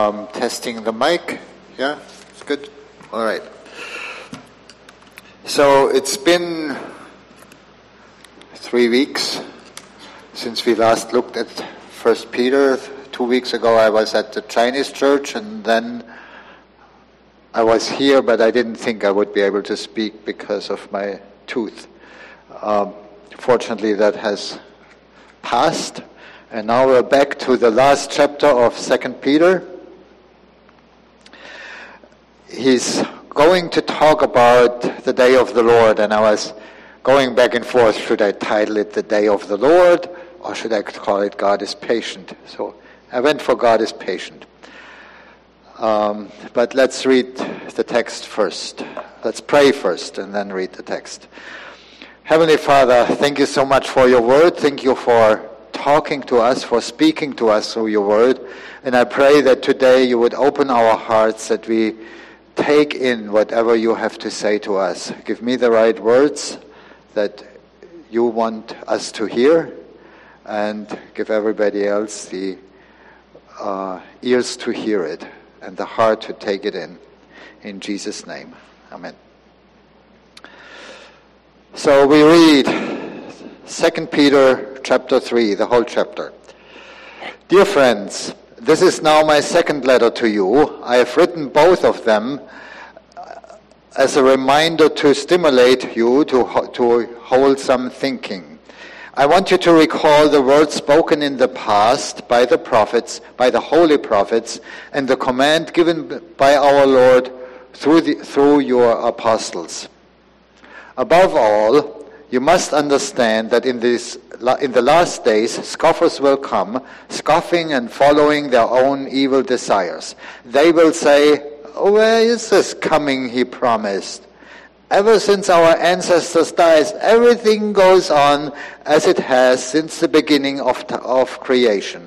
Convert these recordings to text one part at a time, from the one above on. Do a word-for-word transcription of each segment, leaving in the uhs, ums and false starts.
Um, testing the mic. Yeah, it's good. All right. So it's been three weeks since we last looked at First Peter. Two weeks ago I was at the Chinese church, and then I was here, but I didn't think I would be able to speak because of my tooth. Um, fortunately, that has passed, and now we're back to the last chapter of Second Peter. He's going to talk about the day of the Lord, and I was going back and forth. Should I title it The Day of the Lord, or should I call it God is Patient? So I went for God is Patient. Um, but let's read the text first. Let's pray first and then read the text. Heavenly Father, thank you so much for your word. Thank you for talking to us, for speaking to us through your word. And I pray that today you would open our hearts, that we take in whatever you have to say to us. Give me the right words that you want us to hear, and give everybody else the uh, ears to hear it and the heart to take it in. In Jesus' name, amen. So we read Second Peter chapter three, the whole chapter. Dear friends, this is now my second letter to you. I have written both of them as a reminder to stimulate you to, to hold some thinking. I want you to recall the words spoken in the past by the prophets, by the holy prophets, and the command given by our Lord through, the, through your apostles. Above all, you must understand that in this in the last days, scoffers will come, scoffing and following their own evil desires. They will say, where is this coming he promised? Ever since our ancestors died, everything goes on as it has since the beginning of, of creation.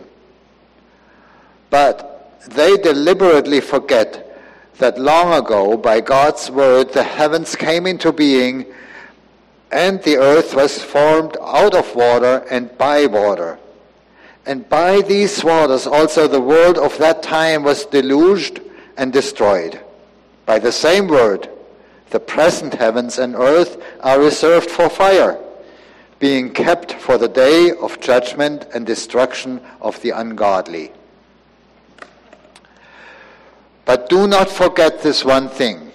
But they deliberately forget that long ago, by God's word, the heavens came into being, and the earth was formed out of water and by water. And by these waters also the world of that time was deluged and destroyed. By the same word, the present heavens and earth are reserved for fire, being kept for the day of judgment and destruction of the ungodly. But do not forget this one thing,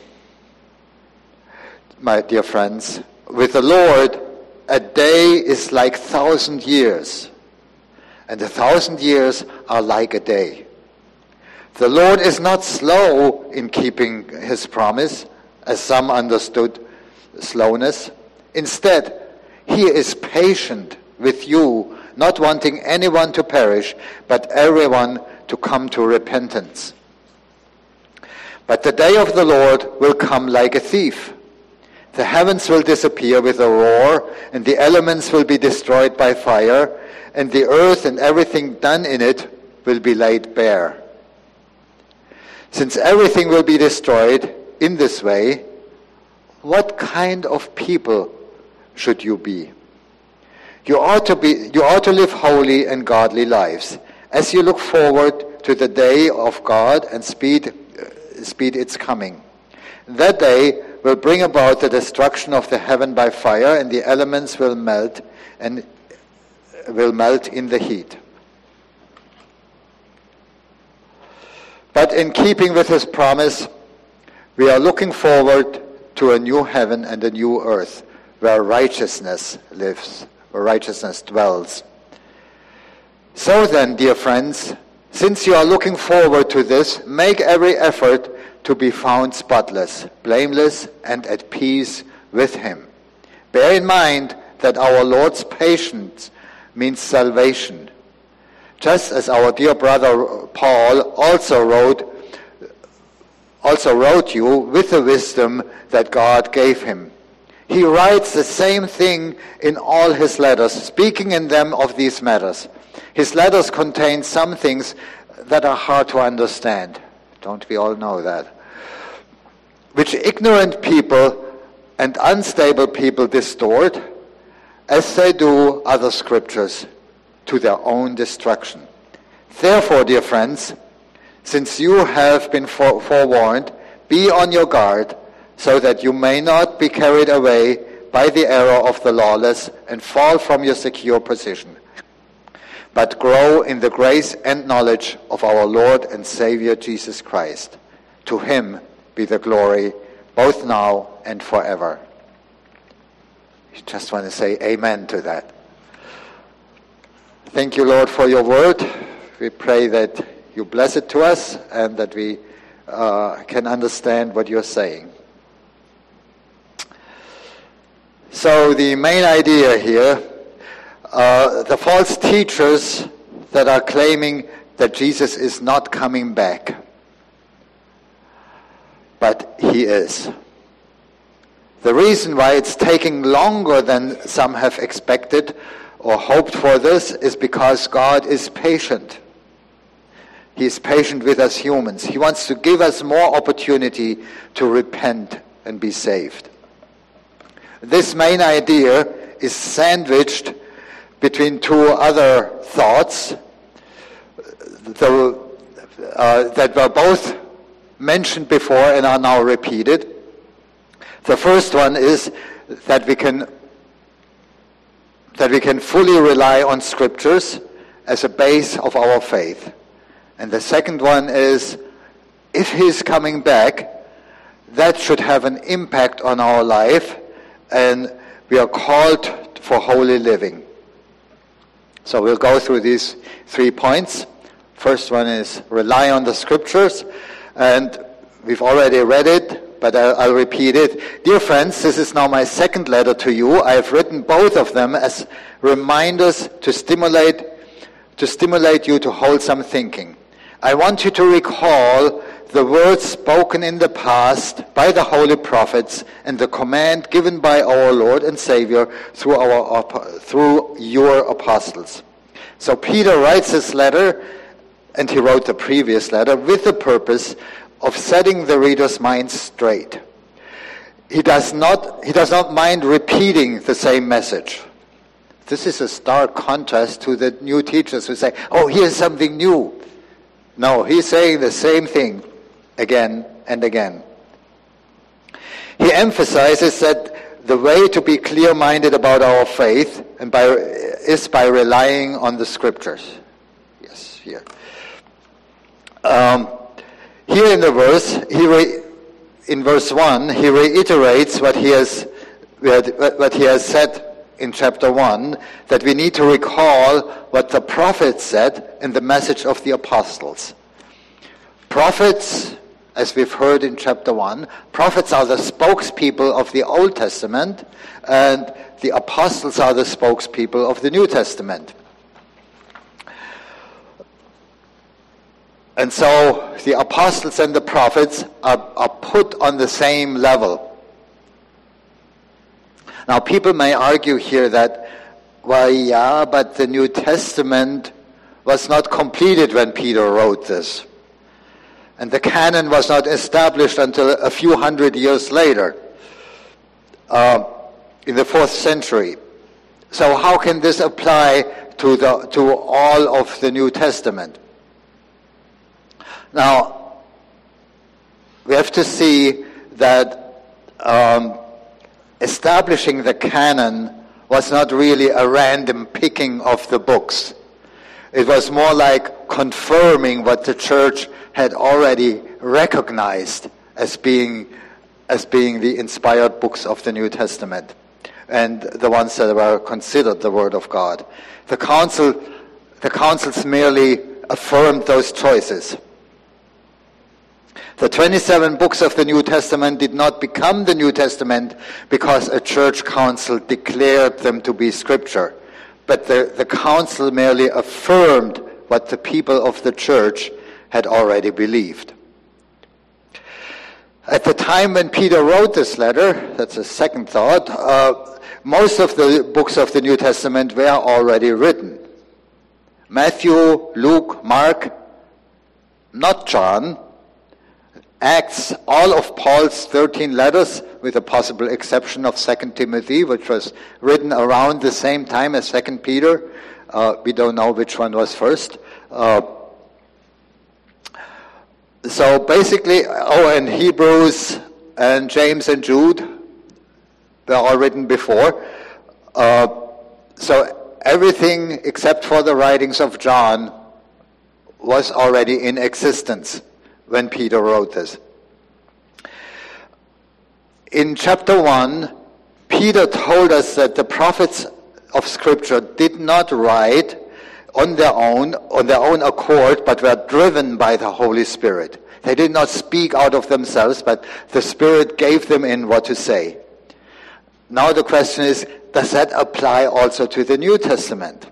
my dear friends. With the Lord, a day is like thousand years, and a thousand years are like a day. The Lord is not slow in keeping his promise, as some understood slowness. Instead, he is patient with you, not wanting anyone to perish, but everyone to come to repentance. But the day of the Lord will come like a thief. The heavens will disappear with a roar, and the elements will be destroyed by fire, and the earth and everything done in it will be laid bare. Since everything will be destroyed in this way, what kind of people should you be? You ought to be, you ought to live holy and godly lives, as you look forward to the day of God and speed, uh, speed its coming. That day will bring about the destruction of the heaven by fire, and the elements will melt and will melt in the heat. But in keeping with his promise, we are looking forward to a new heaven and a new earth where righteousness lives, where righteousness dwells. So then, dear friends, since you are looking forward to this, make every effort to be found spotless, blameless, and at peace with him. Bear in mind that our Lord's patience means salvation, just as our dear brother Paul also wrote, also wrote you with the wisdom that God gave him. He writes the same thing in all his letters, speaking in them of these matters. His letters contain some things that are hard to understand. Don't we all know that? Which ignorant people and unstable people distort, as they do other scriptures, to their own destruction. Therefore, dear friends, Since you have been forewarned, be on your guard, so that you may not be carried away by the error of the lawless and fall from your secure position, but grow in the grace and knowledge of our Lord and Savior Jesus Christ. To him be the glory, both now and forever. You just want to say amen to that. Thank you, Lord, for your word. We pray that you bless it to us and that we uh, can understand what you're saying. So the main idea here, uh, the false teachers that are claiming that Jesus is not coming back, but he is. The reason why it's taking longer than some have expected or hoped for this is because God is patient. He is patient with us humans. He wants to give us more opportunity to repent and be saved. This main idea is sandwiched between two other thoughts the, uh, that were both mentioned before and are now repeated. The first one is that we can that we can fully rely on scriptures as a base of our faith. And the second one is, if he's coming back, that should have an impact on our life, and we are called for holy living. So we'll go through these three points. First one is rely on the scriptures, and we've already read it, but I'll, I'll repeat it. Dear friends, this is now my second letter to you. I have written both of them as reminders to stimulate, to stimulate you to wholesome thinking. I want you to recall the words spoken in the past by the holy prophets and the command given by our Lord and Savior through our through your apostles. So Peter writes this letter, and he wrote the previous letter, with the purpose of setting the reader's mind straight. He does not he does not mind repeating the same message. This is a stark contrast to the new teachers who say, oh, here's something new. No, he's saying the same thing again and again. He emphasizes that the way to be clear-minded about our faith and by, is by relying on the scriptures. Yes, here. Um, here in the verse, he re, in verse one, he reiterates what he has what he has said in chapter one, that we need to recall what the prophets said in the message of the apostles. Prophets, as we've heard in chapter one, prophets are the spokespeople of the Old Testament, and the apostles are the spokespeople of the New Testament. And so the apostles and the prophets are, are put on the same level. Now, people may argue here that, well, yeah, but the New Testament was not completed when Peter wrote this. And the canon was not established until a few hundred years later, uh, in the fourth century. So how can this apply to the to all of the New Testament? Now, we have to see that um, establishing the canon was not really a random picking of the books. It was more like confirming what the church had already recognized as being as being the inspired books of the New Testament and the ones that were considered the Word of God. The council, the councils merely affirmed those choices. The twenty-seven books of the New Testament did not become the New Testament because a church council declared them to be scripture, but the, the council merely affirmed what the people of the church had already believed. At the time when Peter wrote this letter, that's a second thought, uh, most of the books of the New Testament were already written. Matthew, Luke, Mark, not John, Acts, all of Paul's thirteen letters, with a possible exception of Second Timothy, which was written around the same time as Second Peter. Uh, we don't know which one was first. Uh, So basically, oh, and Hebrews and James and Jude, they're all written before. Uh, so everything except for the writings of John was already in existence when Peter wrote this. In chapter one, Peter told us that the prophets of Scripture did not write on their own, on their own accord, but were driven by the Holy Spirit. They did not speak out of themselves, but the Spirit gave them in what to say. Now the question is, does that apply also to the New Testament?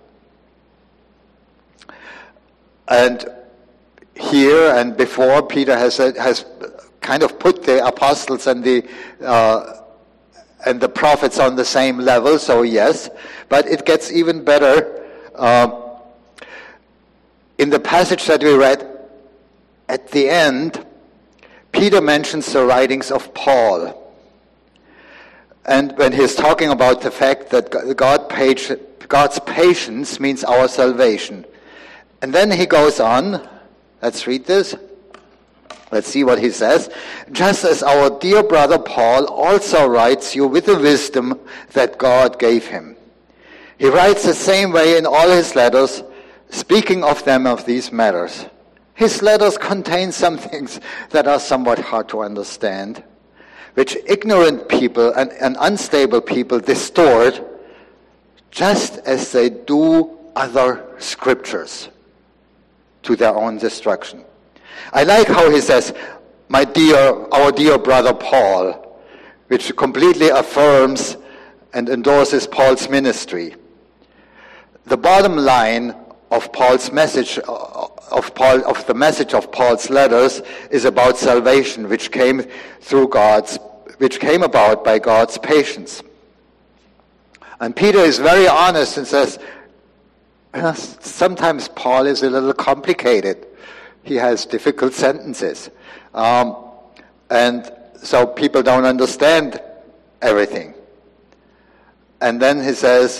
And here and before, Peter has has kind of put the apostles and the uh, and the prophets on the same level. So yes, but it gets even better. Uh, in the passage that we read at the end, Peter mentions the writings of Paul. And when he's talking about the fact that God page, God's patience means our salvation. And then he goes on, let's read this. Let's see what he says. Just as our dear brother Paul also writes you with the wisdom that God gave him. He writes the same way in all his letters, speaking of them of these matters. His letters contain some things that are somewhat hard to understand, which ignorant people and, and unstable people distort, just as they do other scriptures to their own destruction. I like how he says, my dear, our dear brother Paul, which completely affirms and endorses Paul's ministry. The bottom line of Paul's message, of Paul, of the message of Paul's letters, is about salvation, which came through God's, which came about by God's patience. And Peter is very honest and says, sometimes Paul is a little complicated. He has difficult sentences. Um, and so people don't understand everything. And then he says,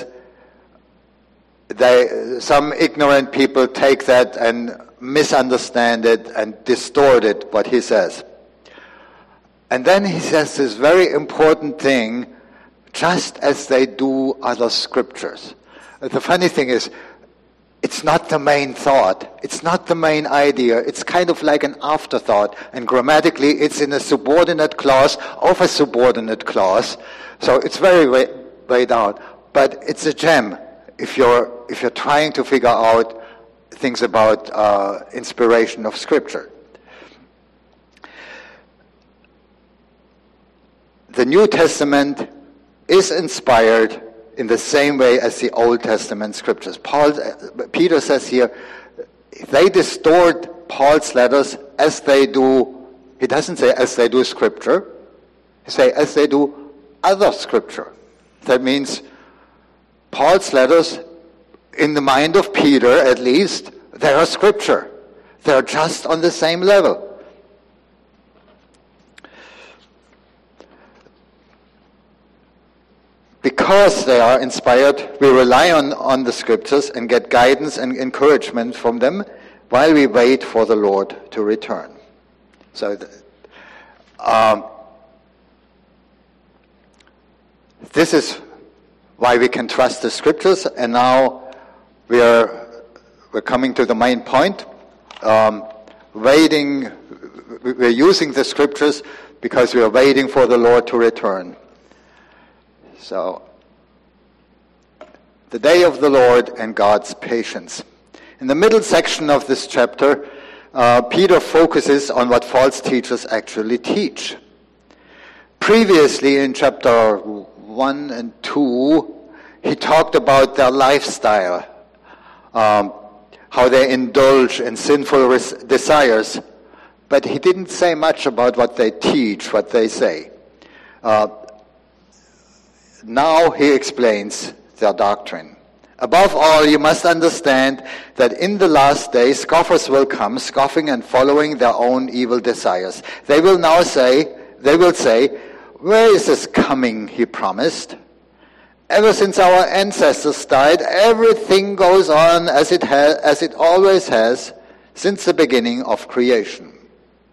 they, some ignorant people take that and misunderstand it and distort it, what he says. And then he says this very important thing, just as they do other scriptures. The funny thing is, it's not the main thought. It's not the main idea. It's kind of like an afterthought. And grammatically, it's in a subordinate clause of a subordinate clause. So it's very way, way down. But it's a gem if you're if you're trying to figure out things about uh, inspiration of Scripture. The New Testament is inspired in the same way as the Old Testament scriptures. Paul, Peter says here, they distort Paul's letters as they do, he doesn't say as they do scripture, he says as they do other scripture. That means Paul's letters, in the mind of Peter at least, they are scripture. They are just on the same level. Because they are inspired, we rely on, on the scriptures and get guidance and encouragement from them while we wait for the Lord to return. So, the, um, this is why we can trust the scriptures. And now we are we're coming to the main point. Um, waiting, we're using the scriptures because we are waiting for the Lord to return. So, the day of the Lord and God's patience. In the middle section of this chapter, uh, Peter focuses on what false teachers actually teach. Previously, in chapter one and two, he talked about their lifestyle, um, how they indulge in sinful res- desires, but he didn't say much about what they teach, what they say. Uh, Now he explains their doctrine. Above all, you must understand that in the last days scoffers will come, scoffing and following their own evil desires. They will now say, they will say, where is this coming he promised? Ever since our ancestors died, everything goes on as it has, as it always has since the beginning of creation.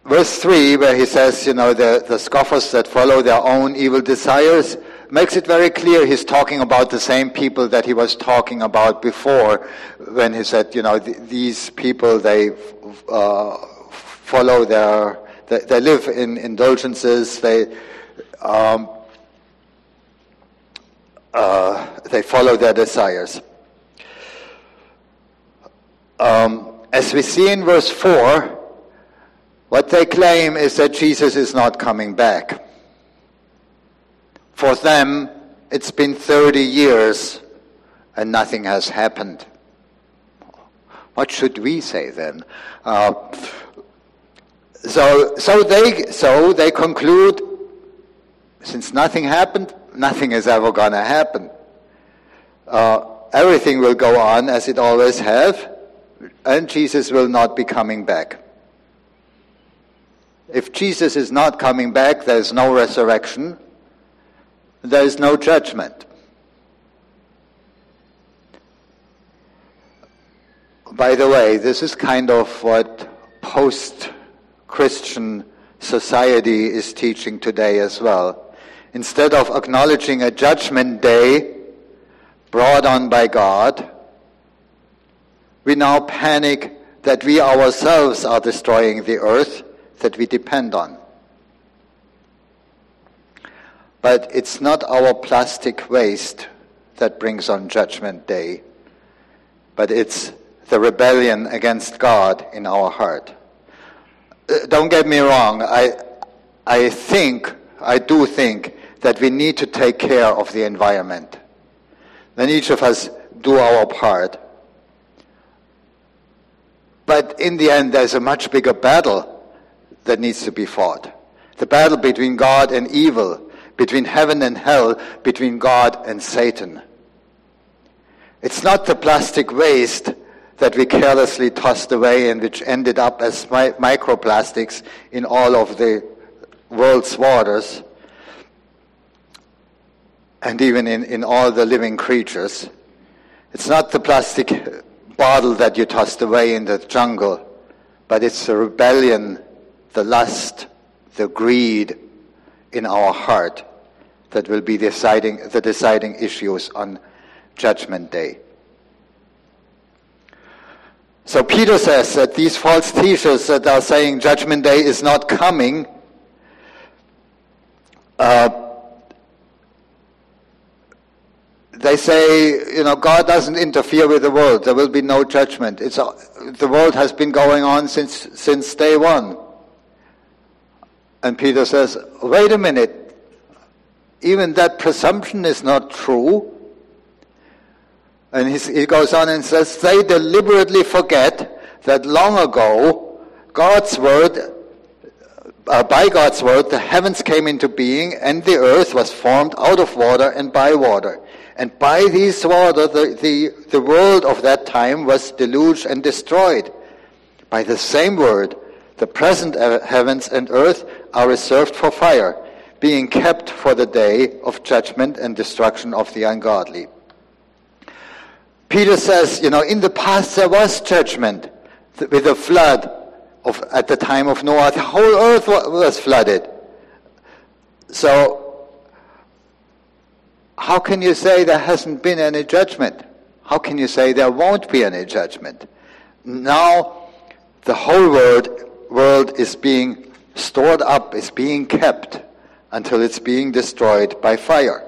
verse three, where he says, you know, the, the scoffers that follow their own evil desires, makes it very clear he's talking about the same people that he was talking about before when he said, you know, th- these people, they uh, follow their, they, they live in indulgences, they um, uh, they follow their desires. Um, as we see in verse four, what they claim is that Jesus is not coming back. For them, it's been thirty years and nothing has happened. What should we say then? Uh, so, so they, so they conclude, since nothing happened, nothing is ever going to happen. Uh, everything will go on as it always have, and Jesus will not be coming back. If Jesus is not coming back, there is no resurrection. There is no judgment. By the way, this is kind of what post-Christian society is teaching today as well. Instead of acknowledging a judgment day brought on by God, we now panic that we ourselves are destroying the earth that we depend on. But it's not our plastic waste that brings on Judgment Day, but it's the rebellion against God in our heart. Uh, don't get me wrong, I, I think, I do think that we need to take care of the environment. Then each of us do our part. But in the end, there's a much bigger battle that needs to be fought. The battle between God and evil, between heaven and hell, between God and Satan. It's not the plastic waste that we carelessly tossed away and which ended up as mi- microplastics in all of the world's waters and even in, in all the living creatures. It's not the plastic bottle that you tossed away in the jungle, but it's the rebellion, the lust, the greed in our heart that will be deciding the deciding issues on Judgment Day. So Peter says that these false teachers that are saying Judgment Day is not coming, uh, they say, you know, God doesn't interfere with the world. There will be no judgment. It's uh, the world has been going on since since day one. And Peter says, wait a minute. Even that presumption is not true. And he goes on and says, they deliberately forget that long ago, God's word, uh, by God's word, the heavens came into being and the earth was formed out of water and by water. And by these water, the, the, the world of that time was deluged and destroyed. By the same word, the present heavens and earth are reserved for fire, being kept for the day of judgment and destruction of the ungodly. Peter says, you know, in the past there was judgment with the flood of at the time of Noah. The whole earth was flooded. So, how can you say there hasn't been any judgment? How can you say there won't be any judgment? Now, the whole world, world is being stored up, is being kept until it's being destroyed by fire.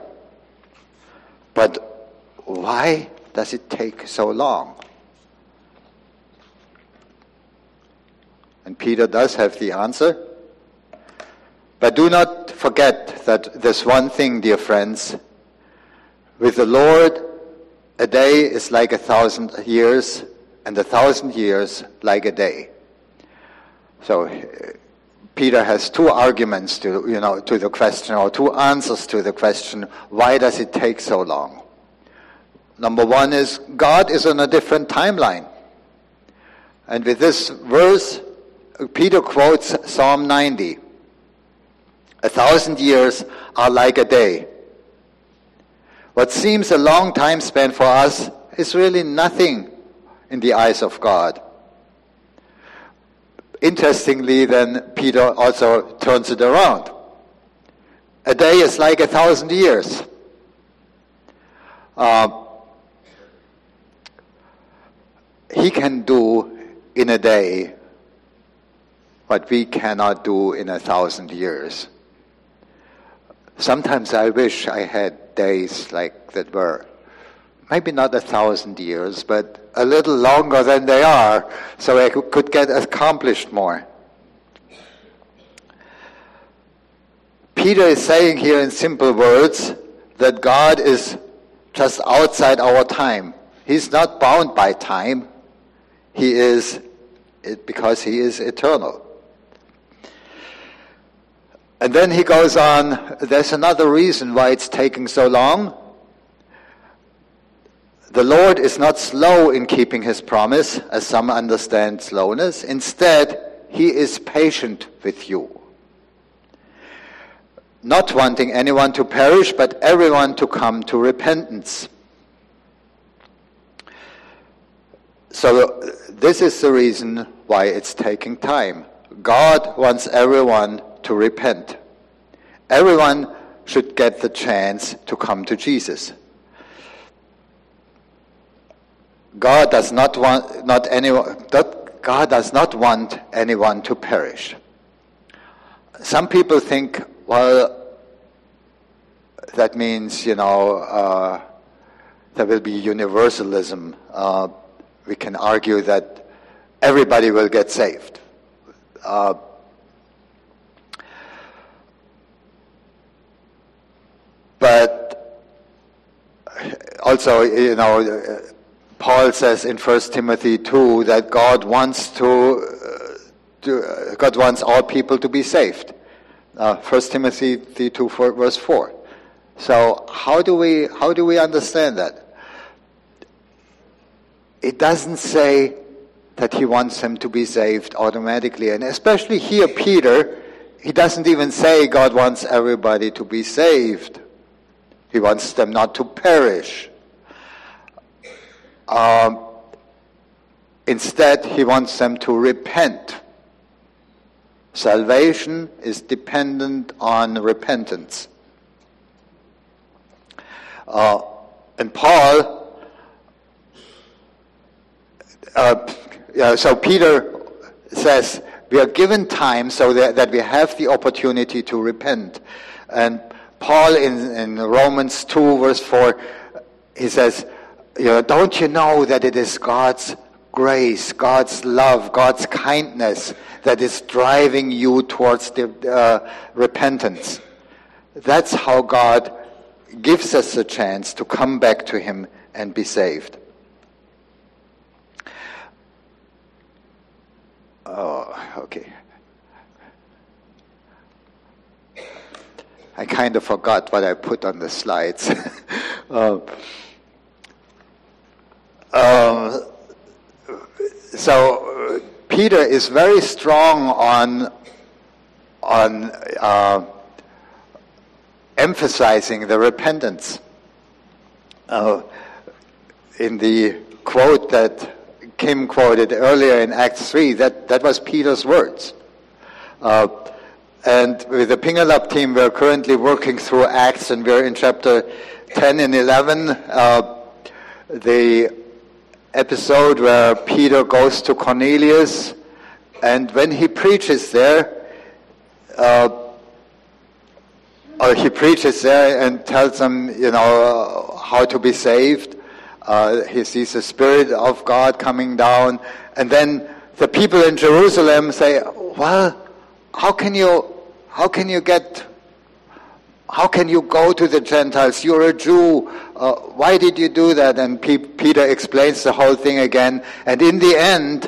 But why does it take so long? And Peter does have the answer. But do not forget that there's one thing, dear friends. With the Lord, a day is like a thousand years, and a thousand years like a day. So Peter has two arguments to, you know, to the question, or two answers to the question, why does it take so long? Number one is, God is on a different timeline. And with this verse, Peter quotes Psalm ninety. A thousand years are like a day. What seems a long time span for us is really nothing in the eyes of God. interestingly, then Peter also turns it around. A day is like a thousand years. Uh, he can do in a day what we cannot do in a thousand years. Sometimes I wish I had days like that were maybe not a thousand years, but a little longer than they are, so I could get accomplished more. Peter is saying here in simple words that God is just outside our time. He's not bound by time. He is, because he is eternal. And then he goes on, there's another reason why it's taking so long. The Lord is not slow in keeping his promise, as some understand slowness. Instead, he is patient with you, not wanting anyone to perish, but everyone to come to repentance. So this is the reason why it's taking time. God wants everyone to repent. Everyone should get the chance to come to Jesus. God does not want not anyone. God does not want anyone to perish. Some people think, well, that means, you know, uh, there will be universalism. Uh, we can argue that everybody will get saved. Uh, but also, you know, Paul says in First Timothy two that God wants to, uh, to uh, God wants all people to be saved. Uh, First Timothy two, verse four. So how do we how do we understand that? It doesn't say that he wants them to be saved automatically, and especially here, Peter, he doesn't even say God wants everybody to be saved. He wants them not to perish. Um, instead, he wants them to repent. Salvation is dependent on repentance. Uh, and Paul, uh, yeah, so Peter says, we are given time so that, that we have the opportunity to repent. And Paul in, in Romans two, verse four, he says, you know, don't you know that it is God's grace, God's love, God's kindness that is driving you towards the uh, repentance? That's how God gives us a chance to come back to him and be saved. Oh, okay. I kind of forgot what I put on the slides. uh, uh, so uh, Peter is very strong on on uh, emphasizing the repentance. Uh, in the quote that Kim quoted earlier in Acts three, that, that was Peter's words. Uh, and with the Pingelab team, we're currently working through Acts, and we're in chapter ten and eleven. Uh, the episode where Peter goes to Cornelius, and when he preaches there, uh, or he preaches there and tells them, you know, uh, how to be saved. Uh, he sees the Spirit of God coming down, and then the people in Jerusalem say, "Well, how can you, how can you get, how can you go to the Gentiles? You're a Jew. Uh, why did you do that?" And P- Peter explains the whole thing again, and in the end,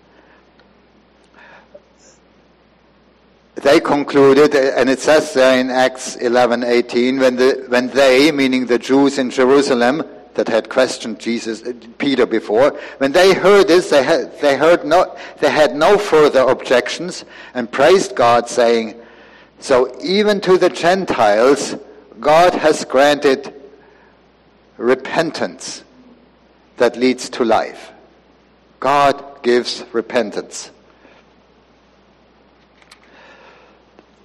they concluded, and it says there in Acts eleven eighteen, when the when they, meaning the Jews in Jerusalem, that had questioned Jesus, Peter before, when they heard this, they had, they heard no, they had no further objections and praised God, saying, "So even to the Gentiles, God has granted repentance that leads to life." God gives repentance.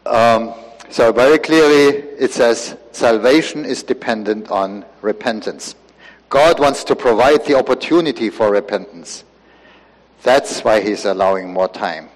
Um, so very clearly it says salvation is dependent on repentance. God wants to provide the opportunity for repentance. That's why he's allowing more time.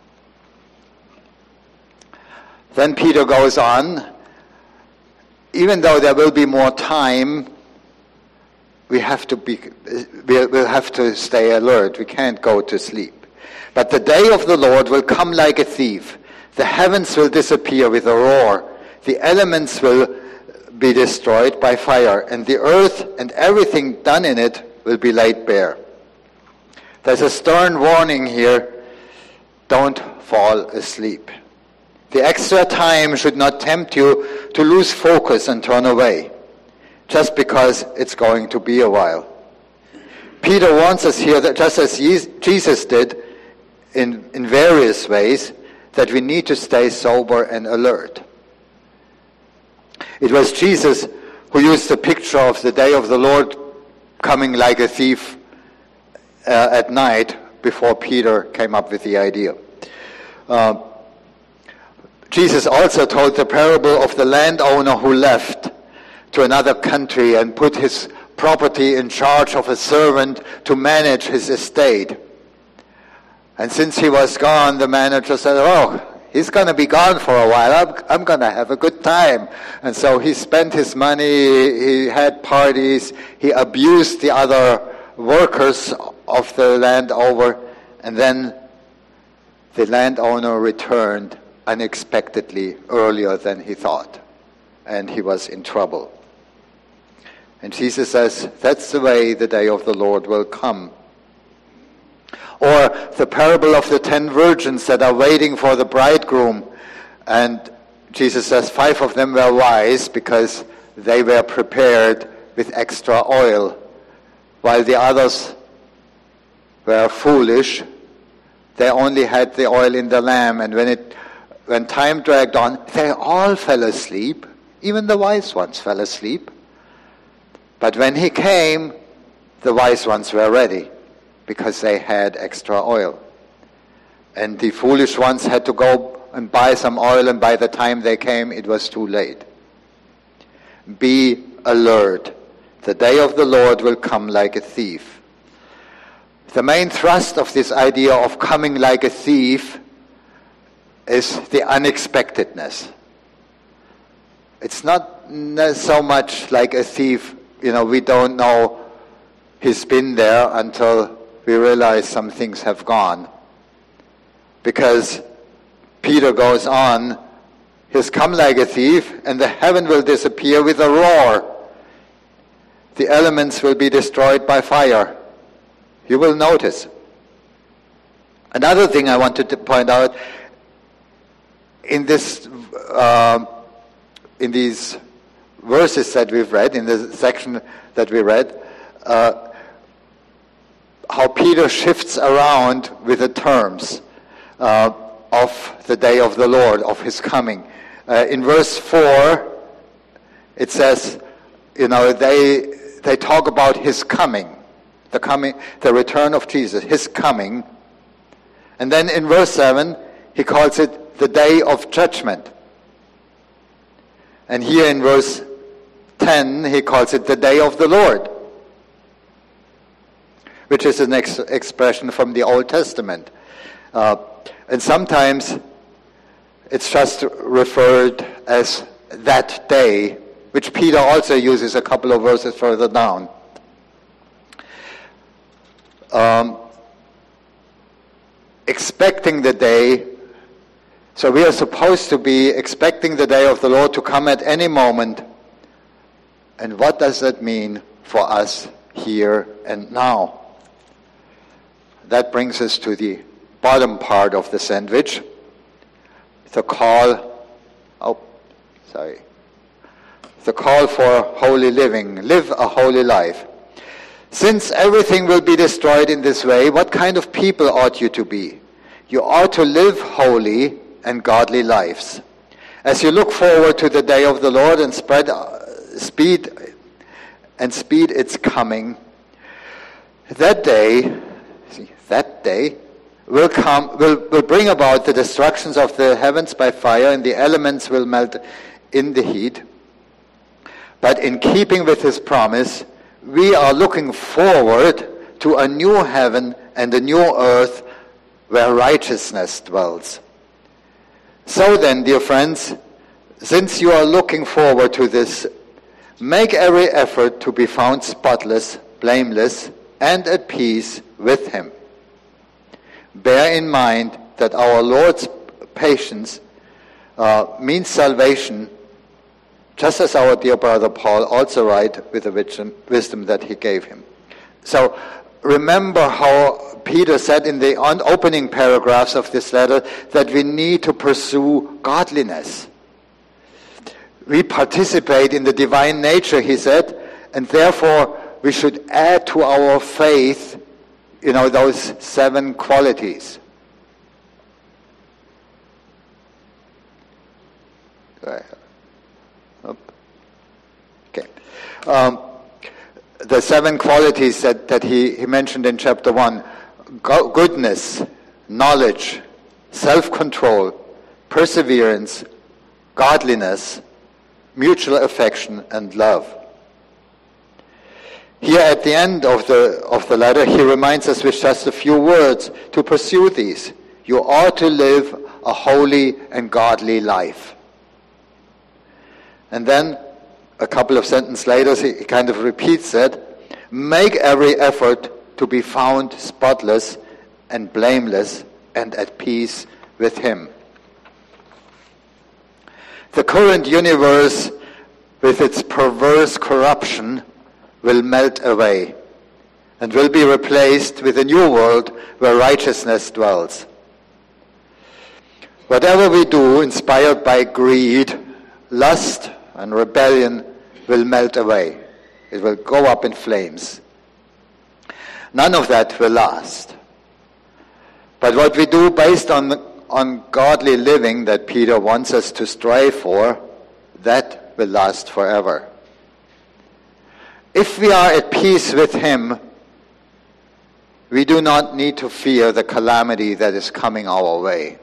Then Peter goes on, even though there will be more time, we have to be, we'll have to stay alert. We can't go to sleep. But the day of the Lord will come like a thief. The heavens will disappear with a roar. The elements will be destroyed by fire, and the earth and everything done in it will be laid bare. There's a stern warning here. Don't fall asleep. The extra time should not tempt you to lose focus and turn away, just because it's going to be a while. Peter warns us here that just as Jesus did in, in various ways, that we need to stay sober and alert. It was Jesus who used the picture of the day of the Lord coming like a thief uh, at night before Peter came up with the idea. Uh, Jesus also told the parable of the landowner who left to another country and put his property in charge of a servant to manage his estate. And since he was gone, the manager said, oh, he's going to be gone for a while. I'm, I'm going to have a good time. And so he spent his money, he had parties, he abused the other workers of the landowner, and then the landowner returned unexpectedly earlier than he thought, and he was in trouble. And Jesus says, that's the way the day of the Lord will come. Or the parable of the ten virgins that are waiting for the bridegroom, and Jesus says five of them were wise because they were prepared with extra oil, while the others were foolish. They only had the oil in the lamp, and when it When time dragged on, they all fell asleep. Even the wise ones fell asleep. But when he came, the wise ones were ready because they had extra oil. And the foolish ones had to go and buy some oil, and by the time they came, it was too late. Be alert. The day of the Lord will come like a thief. The main thrust of this idea of coming like a thief is the unexpectedness. It's not so much like a thief, you know, we don't know he's been there until we realize some things have gone. Because Peter goes on, he's come like a thief, and the heaven will disappear with a roar. The elements will be destroyed by fire. You will notice. Another thing I wanted to point out, in this, uh, in these verses that we've read, in the section that we read, uh, how Peter shifts around with the terms uh, of the day of the Lord, of his coming. Uh, in verse four, it says, you know, they they talk about his coming, the coming, the return of Jesus, his coming, and then in verse seven, he calls it the day of judgment. And here in verse ten, he calls it the day of the Lord, which is an ex- expression from the Old Testament. Uh, and sometimes it's just referred as that day, which Peter also uses a couple of verses further down. Um, expecting the day. So we are supposed to be expecting the day of the Lord to come at any moment. And what does that mean for us here and now? That brings us to the bottom part of the sandwich. The call, oh, sorry. The call for holy living. Live a holy life. Since everything will be destroyed in this way, what kind of people ought you to be? You ought to live holy and godly lives. As you look forward to the day of the Lord and spread uh, speed and speed its coming, that day, see, that day will come, will, will bring about the destructions of the heavens by fire, and the elements will melt in the heat. But in keeping with his promise, we are looking forward to a new heaven and a new earth where righteousness dwells. So then, dear friends, since you are looking forward to this, make every effort to be found spotless, blameless, and at peace with him. Bear in mind that our Lord's patience uh, means salvation, just as our dear brother Paul also wrote with the wisdom that he gave him. So remember how Peter said in the opening paragraphs of this letter that we need to pursue godliness. We participate in the divine nature, he said, and therefore we should add to our faith, you know, those seven qualities. Okay. Um, the seven qualities that, that he, he mentioned in chapter one: Go- goodness, knowledge, self-control, perseverance, godliness, mutual affection, and love. Here at the end of the of the letter, he reminds us with just a few words to pursue these. You ought to live a holy and godly life. And then, a couple of sentences later, he kind of repeats it. Make every effort to be found spotless and blameless and at peace with him. The current universe, with its perverse corruption, will melt away and will be replaced with a new world where righteousness dwells. Whatever we do, inspired by greed, lust, and rebellion, will melt away. It will go up in flames. None of that will last. But what we do based on, on godly living that Peter wants us to strive for, that will last forever. If we are at peace with him, we do not need to fear the calamity that is coming our way.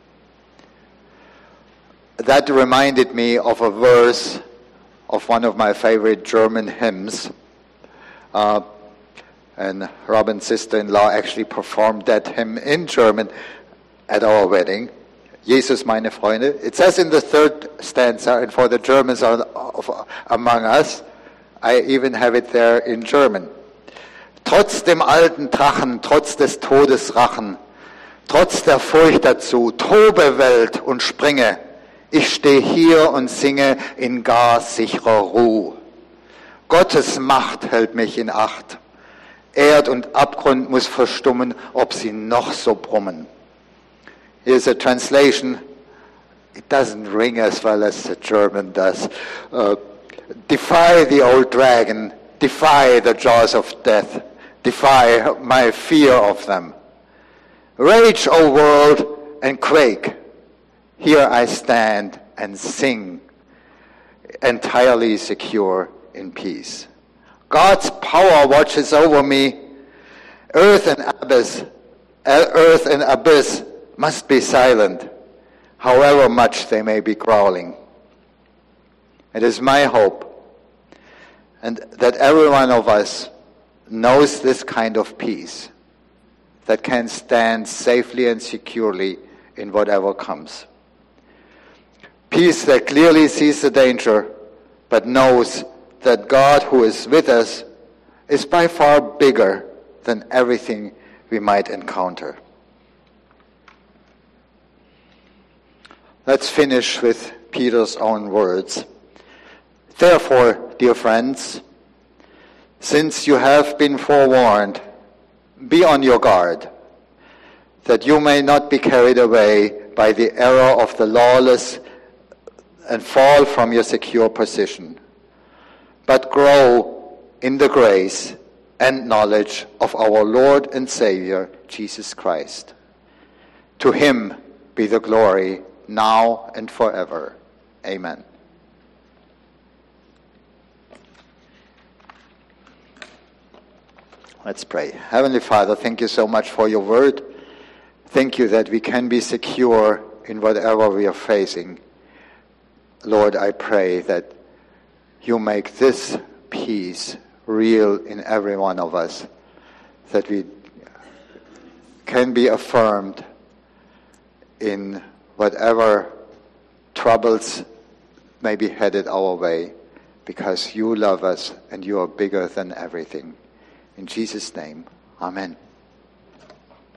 That reminded me of a verse of one of my favorite German hymns. Uh, and Robin's sister-in-law actually performed that hymn in German at our wedding. Jesus, meine Freunde. It says in the third stanza, and for the Germans are among us, I even have it there in German. Trotz dem alten Drachen, trotz des Todes Rachen, trotz der Furcht dazu, tobe Welt und springe, ich stehe hier und singe in gar sicherer Ruhe. Gottes Macht hält mich in Acht. Erd und Abgrund muss verstummen, ob sie noch so brummen. Here's a translation. It doesn't ring as well as the German does. Uh, Defy the old dragon, defy the jaws of death, defy my fear of them. Rage, O world, and quake. Here I stand and sing, entirely secure in peace. God's power watches over me. Earth and abyss, earth and abyss must be silent, however much they may be growling. It is my hope, and that every one of us knows this kind of peace that can stand safely and securely in whatever comes. Peace that clearly sees the danger, but knows that God who is with us is by far bigger than everything we might encounter. Let's finish with Peter's own words. Therefore, dear friends, since you have been forewarned, be on your guard, that you may not be carried away by the error of the lawless and fall from your secure position, but grow in the grace and knowledge of our Lord and Savior, Jesus Christ. To him be the glory now and forever. Amen. Let's pray. Heavenly Father, thank you so much for your word. Thank you that we can be secure in whatever we are facing. Lord, I pray that you make this peace real in every one of us, that we can be affirmed in whatever troubles may be headed our way, because you love us and you are bigger than everything. In Jesus' name, amen.